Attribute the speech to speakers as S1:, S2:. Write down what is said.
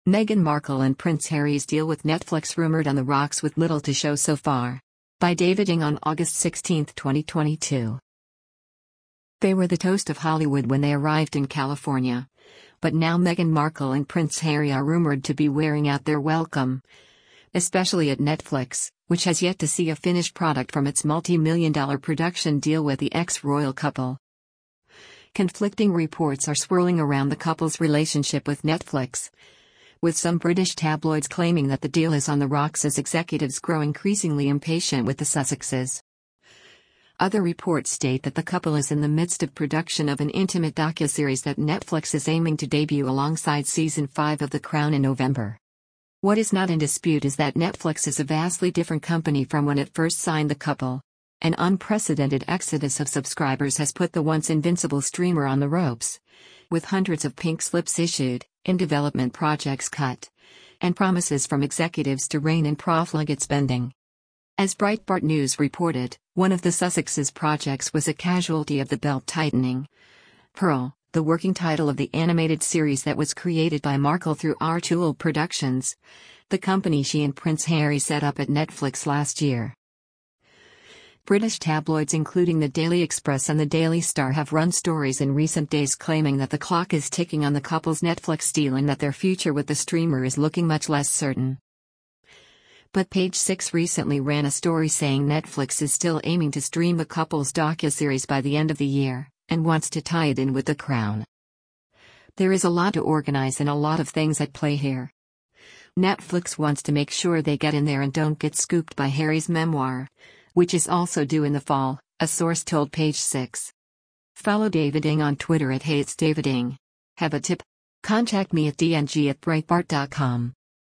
S1: Meghan Markle and Prince Harry's deal with Netflix rumored on the rocks with little to show so far. By David Ng on August 16, 2022. They were the toast of Hollywood when they arrived in California. But now Meghan Markle and Prince Harry are rumored to be wearing out their welcome. Especially at Netflix, which has yet to see a finished product from its multi-million-dollar production deal with the ex-royal couple. Conflicting reports are swirling around the couple's relationship with Netflix, with some British tabloids claiming that the deal is on the rocks as executives grow increasingly impatient with the Sussexes. Other reports state that the couple is in the midst of production of an intimate docuseries that Netflix is aiming to debut alongside Season 5 of The Crown in November. What is not in dispute is that Netflix is a vastly different company from when it first signed the couple. An unprecedented exodus of subscribers has put the once invincible streamer on the ropes, with hundreds of pink slips issued, in-development projects cut, and promises from executives to rein in profligate spending. As Breitbart News reported, one of the Sussexes' projects was a casualty of the belt-tightening. Pearl, the working title of the animated series that was created by Markle through Artule Productions, the company she and Prince Harry set up at Netflix last year. British tabloids including the Daily Express and the Daily Star have run stories in recent days claiming that the clock is ticking on the couple's Netflix deal and that their future with the streamer is looking much less certain. But Page Six recently ran a story saying Netflix is still aiming to stream the couple's docuseries by the end of the year, and wants to tie it in with The Crown. There is a lot to organize and a lot of things at play here. Netflix wants to make sure they get in there and don't get scooped by Harry's memoir, which is also due in the fall, a source told Page Six. Follow David Ng on Twitter @HatesDavidNg. Have a tip? Contact me at dng@breitbart.com.